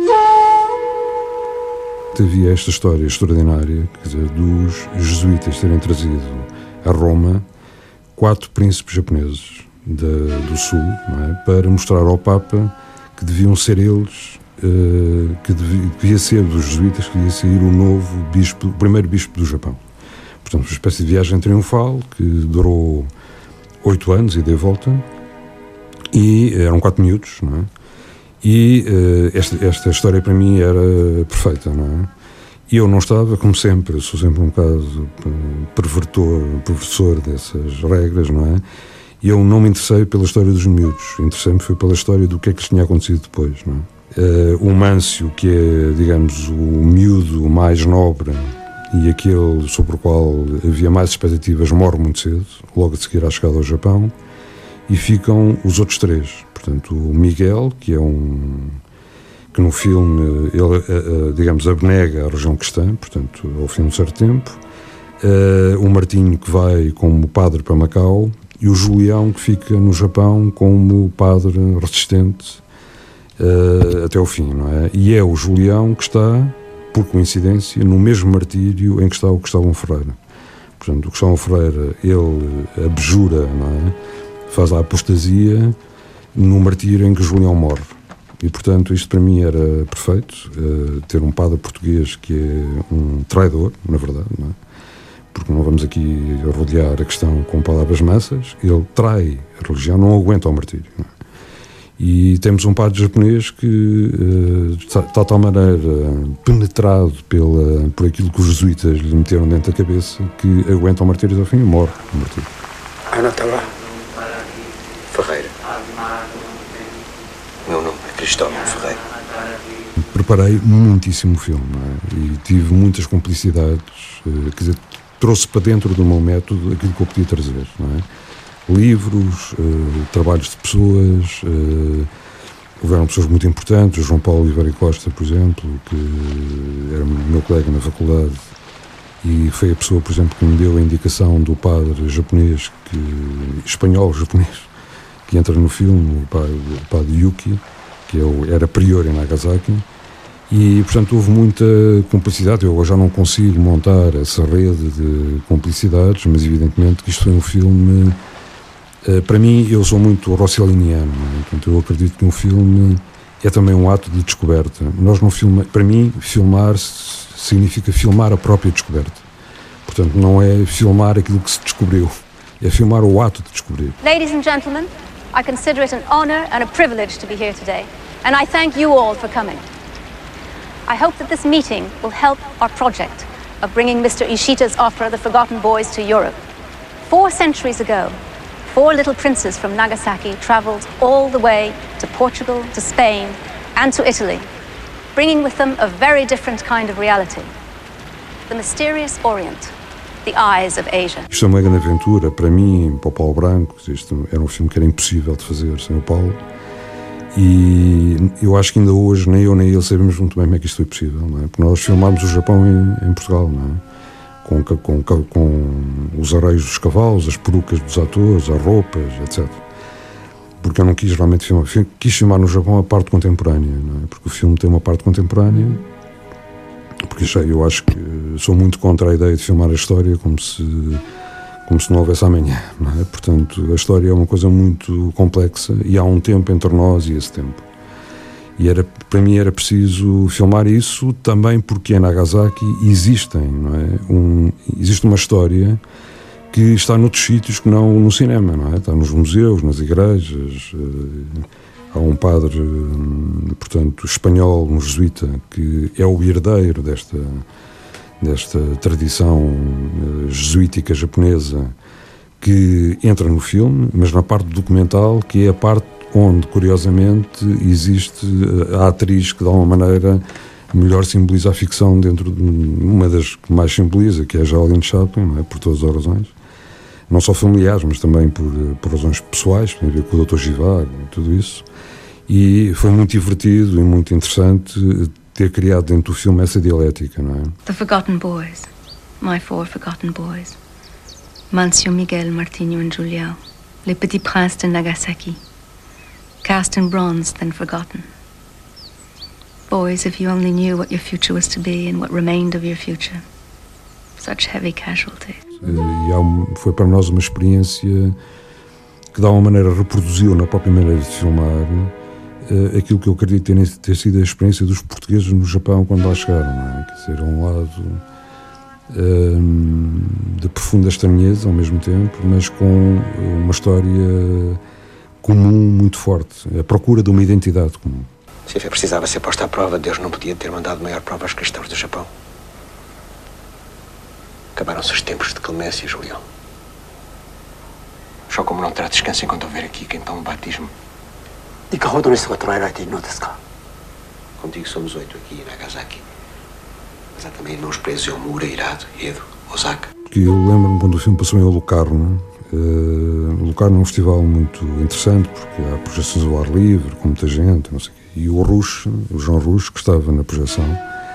Havia esta história extraordinária, quer dizer, dos jesuítas terem trazido a Roma quatro príncipes japoneses da, do Sul, não é? Para mostrar ao Papa que deviam ser eles, uh, que devia, devia ser dos jesuítas, que devia sair o novo bispo, o primeiro bispo do Japão. Portanto, uma espécie de viagem triunfal que durou oito anos e de volta, e eram quatro miúdos, não é? E uh, esta, esta história para mim era perfeita, não é? E eu não estava, como sempre, eu sou sempre um bocado pervertor, professor dessas regras, não é? E eu não me interessei pela história dos miúdos, interessei-me foi pela história do que é que lhes tinha acontecido depois, não é? Uh, o Mâncio, que é, digamos, o miúdo mais nobre e aquele sobre o qual havia mais expectativas, morre muito cedo, logo a seguir à chegada ao Japão, e ficam os outros três. Portanto, o Miguel, que é um... que no filme, ele, digamos, abnega a religião cristã, portanto, ao fim de um certo tempo, o Martinho, que vai como padre para Macau, e o Julião, que fica no Japão como padre resistente até ao fim, não é? E é o Julião que está, por coincidência, no mesmo martírio em que está o Cristóvão Ferreira. Portanto, o Cristóvão Ferreira, ele abjura, não é? Faz a apostasia no martírio em que o Julião morre. E, portanto, isto para mim era perfeito, uh, ter um padre português que é um traidor, na verdade, não é? Porque não vamos aqui rodear a questão com palavras massas, ele trai a religião, não aguenta o martírio, não é? E temos um padre japonês que uh, está de tal maneira penetrado pela, por aquilo que os jesuítas lhe meteram dentro da cabeça, que aguenta o martírio até o fim e morre no martírio. Anatawa Ferreira. Meu nome é Cristóvão Ferreira. Preparei muitíssimo filme, não é? E tive muitas complicidades, quer dizer, trouxe para dentro do meu método aquilo que eu podia trazer, não é? Livros, uh, trabalhos de pessoas, uh, houveram pessoas muito importantes, o João Paulo Oliveira Costa, por exemplo, que era meu colega na faculdade, e foi a pessoa, por exemplo, que me deu a indicação do padre japonês, que, espanhol-japonês, que entra no filme, o padre, o padre Yuki, que é o, era prior em Nagasaki, e, portanto, houve muita cumplicidade. Eu já não consigo montar essa rede de cumplicidades, mas, evidentemente, que isto foi um filme... Uh, para mim, eu sou muito rosseliniano, não é? Portanto, eu acredito que um filme é também um ato de descoberta. Nós não filma, para mim, filmar significa filmar a própria descoberta. Portanto, não é filmar aquilo que se descobriu, é filmar o ato de descobrir. Ladies and gentlemen, I consider it an honor and a privilege to be here today, and I thank you all for coming. I hope that this meeting will help our project of bringing Mister Ishita's opera, The Forgotten Boys, to Europe. Four centuries ago, four little princes from Nagasaki traveled all the way to Portugal, to Spain, and to Italy, bringing with them a very different kind of reality. The mysterious Orient, the eyes of Asia. Isto é uma grande aventura para mim, para o Paulo Branco. Isto era um filme que era impossível de fazer sem o Paulo. E eu acho que ainda hoje nem eu nem ele sabemos muito bem como é que isto foi possível, não é? Porque nós filmámos o Japão em, em Portugal, não é? Com, com, com os arreios dos cavalos, as perucas dos atores, as roupas, etcétera. Porque eu não quis realmente filmar, quis filmar no Japão a parte contemporânea, não é? Porque o filme tem uma parte contemporânea, porque já, eu acho que sou muito contra a ideia de filmar a história como se, como se não houvesse amanhã, não é? Portanto, a história é uma coisa muito complexa e há um tempo entre nós e esse tempo. E era, para mim era preciso filmar isso também porque em Nagasaki existem, não é? Um, existe uma história que está noutros sítios que não no cinema, não é? Está nos museus, nas igrejas. Há um padre, portanto, espanhol, um jesuíta, que é o herdeiro desta, desta tradição jesuítica japonesa, que entra no filme, mas na parte documental, que é a parte onde, curiosamente, existe a atriz que, de alguma maneira, melhor simboliza a ficção dentro de uma das que mais simboliza, que é a Jolene Chaplin, não é? Por todas as razões. Não só familiares, mas também por, por razões pessoais, que tem a ver com o doutor Givago e tudo isso. E foi muito divertido e muito interessante ter criado dentro do filme essa dialética, não é? The Forgotten Boys. My Four Forgotten Boys. Mancio Miguel, Martinho and Julião. Les Petits Princes de Nagasaki. Cast in bronze, then forgotten. Boys, if you only knew what your future was to be and what remained of your future. Such heavy casualties. E há um, foi para nós uma experiência que, de alguma maneira, reproduziu na própria maneira de filmar uh, aquilo que eu acredito ter, ter sido a experiência dos portugueses no Japão quando lá chegaram, não é? Quer dizer, um lado uh, de profunda estranheza ao mesmo tempo, mas com uma história comum muito forte, a procura de uma identidade comum. Se a fé precisava ser posta à prova, Deus não podia ter mandado maior prova aos cristãos do Japão. Acabaram-se os tempos de clemência, Julião. Só como não terá descanso enquanto houver aqui quem toma um batismo. Contigo somos oito aqui em Nagasaki. Mas há também irmãos presos em Omura, Irado, Edo, Osaka. Porque eu lembro-me quando o filme passou em Locarno. Uh, Locarno é um festival muito interessante porque há projeções ao ar livre, com muita gente, não sei o quê. E o Rush, o João Rush, que estava na projeção,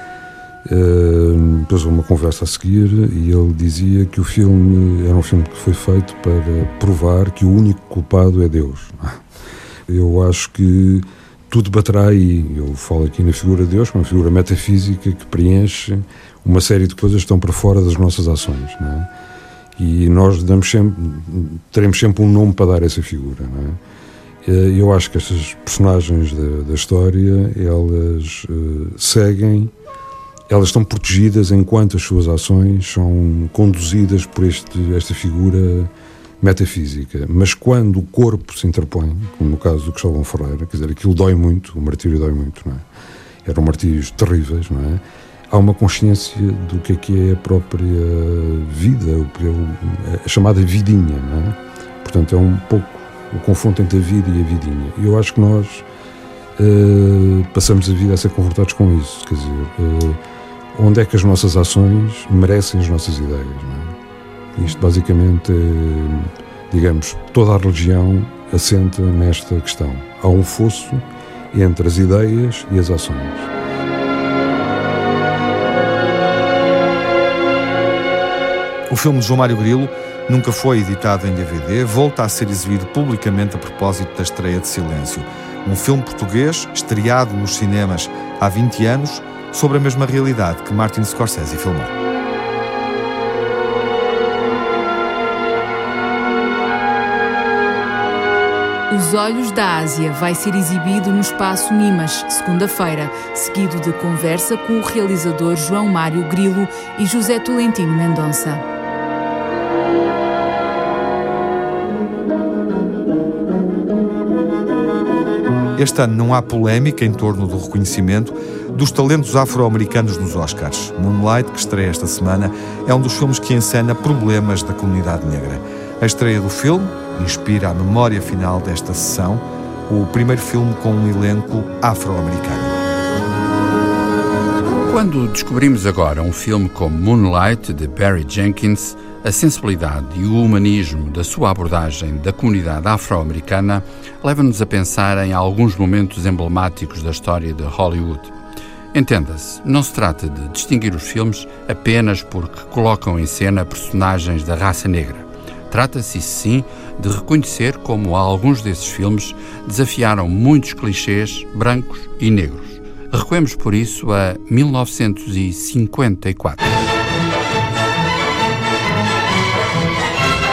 uh, depois houve uma conversa a seguir e ele dizia que o filme era um filme que foi feito para provar que o único culpado é Deus. Eu acho que tudo baterá aí. Eu falo aqui na figura de Deus, que é uma figura metafísica que preenche uma série de coisas que estão para fora das nossas ações, não é? E nós damos sempre, teremos sempre um nome para dar a essa figura, não é? Eu acho que estas personagens da, da história, elas uh, seguem, elas estão protegidas enquanto as suas ações são conduzidas por este, esta figura metafísica. Mas quando o corpo se interpõe, como no caso do Cristóvão Ferreira, quer dizer, aquilo dói muito, o martírio dói muito, não é? Eram martírios terríveis, não é? Há uma consciência do que é que é a própria vida, a chamada vidinha, não é? Portanto, é um pouco o confronto entre a vida e a vidinha. E eu acho que nós uh, passamos a vida a ser confrontados com isso. Quer dizer, uh, onde é que as nossas ações merecem as nossas ideias, não é? Isto basicamente, uh, digamos, toda a religião assenta nesta questão. Há um fosso entre as ideias e as ações. O filme de João Mário Grilo nunca foi editado em D V D, volta a ser exibido publicamente a propósito da estreia de Silêncio. Um filme português estreado nos cinemas há vinte anos sobre a mesma realidade que Martin Scorsese filmou. Os Olhos da Ásia vai ser exibido no Espaço Nimas, segunda-feira, seguido de conversa com o realizador João Mário Grilo e José Tolentino Mendonça. Este ano não há polémica em torno do reconhecimento dos talentos afro-americanos nos Oscars. Moonlight, que estreia esta semana, é um dos filmes que encena problemas da comunidade negra. A estreia do filme inspira a memória final desta sessão, o primeiro filme com um elenco afro-americano. Quando descobrimos agora um filme como Moonlight, de Barry Jenkins, a sensibilidade e o humanismo da sua abordagem da comunidade afro-americana leva-nos a pensar em alguns momentos emblemáticos da história de Hollywood. Entenda-se, não se trata de distinguir os filmes apenas porque colocam em cena personagens da raça negra. Trata-se, sim, de reconhecer como alguns desses filmes desafiaram muitos clichês brancos e negros. Recuemos, por isso, a mil novecentos e cinquenta e quatro.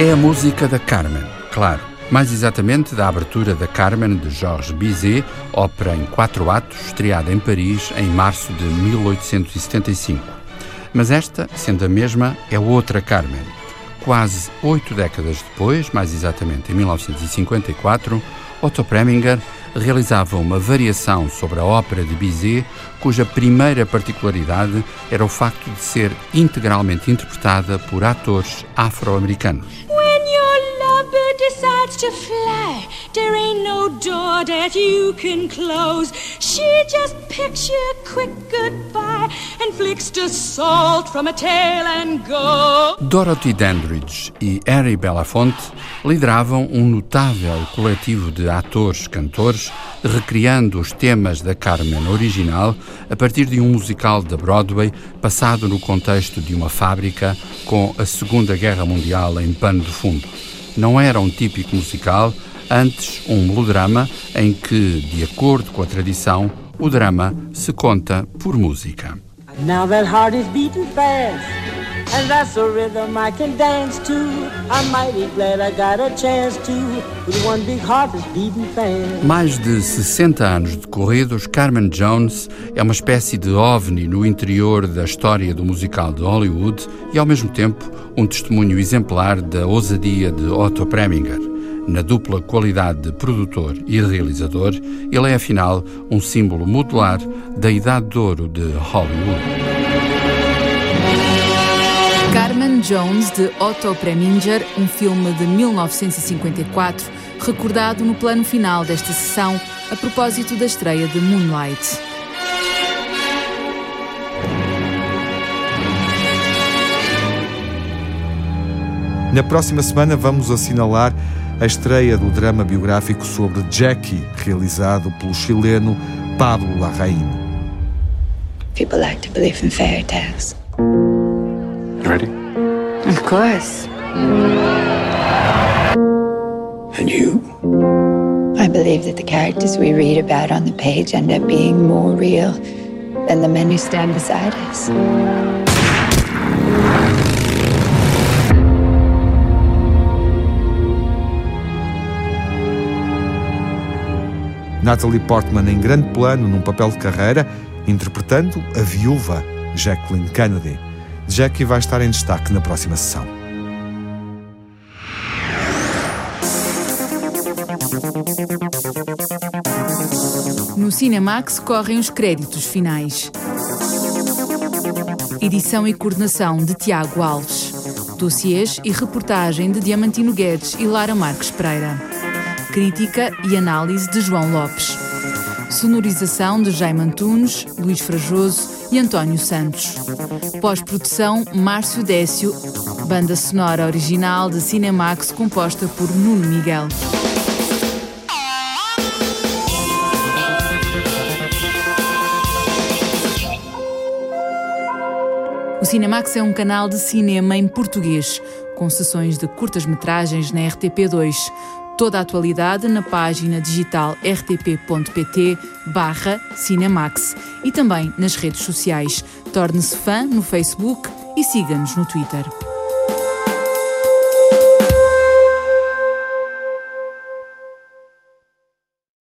É a música da Carmen, claro. Mais exatamente da abertura da Carmen de Georges Bizet, ópera em quatro atos, estreada em Paris em março de mil oitocentos e setenta e cinco. Mas esta, sendo a mesma, é outra Carmen. Quase oito décadas depois, mais exatamente em mil novecentos e cinquenta e quatro, Otto Preminger realizava uma variação sobre a ópera de Bizet, cuja primeira particularidade era o facto de ser integralmente interpretada por atores afro-americanos. Decides to fly, there ain't no door that you can close. She just picks you a quick goodbye and flicks the salt from a tail and go. Dorothy Dandridge e Harry Belafonte lideravam um notável coletivo de atores-cantores, recriando os temas da Carmen original a partir de um musical da Broadway passado no contexto de uma fábrica com a Segunda Guerra Mundial em pano de fundo. Não era um típico musical, antes um melodrama em que, de acordo com a tradição, o drama se conta por música. Now that heart is beating fast, and that's a rhythm I can dance to. I'm mighty glad I got a chance to, with one big heart is beating fast. Mais de sessenta anos decorridos, Carmen Jones é uma espécie de ovni no interior da história do musical de Hollywood e, ao mesmo tempo, um testemunho exemplar da ousadia de Otto Preminger. Na dupla qualidade de produtor e realizador, ele é, afinal, um símbolo modular da idade de ouro de Hollywood. Carmen Jones, de Otto Preminger, um filme de mil novecentos e cinquenta e quatro, recordado no plano final desta sessão, a propósito da estreia de Moonlight. Na próxima semana vamos assinalar a estreia do drama biográfico sobre Jackie, realizado pelo chileno Pablo Larraín. People like to believe in fairy tales. Ready? Of course. And you? I believe that the characters we read about on the page end up being more real than the men who stand beside us. Natalie Portman em grande plano num papel de carreira, interpretando a viúva Jacqueline Kennedy. Jackie vai estar em destaque na próxima sessão. No Cinemax correm os créditos finais. Edição e coordenação de Tiago Alves. Dossiês e reportagem de Diamantino Guedes e Lara Marques Pereira. Crítica e análise de João Lopes. Sonorização de Jaime Antunes, Luís Frajoso e António Santos. Pós-produção, Márcio Décio. Banda sonora original de Cinemax composta por Nuno Miguel. O Cinemax é um canal de cinema em português, com sessões de curtas-metragens na R T P dois. Toda a atualidade na página digital r t p ponto p t barra Cinemax e também nas redes sociais. Torne-se fã no Facebook e siga-nos no Twitter.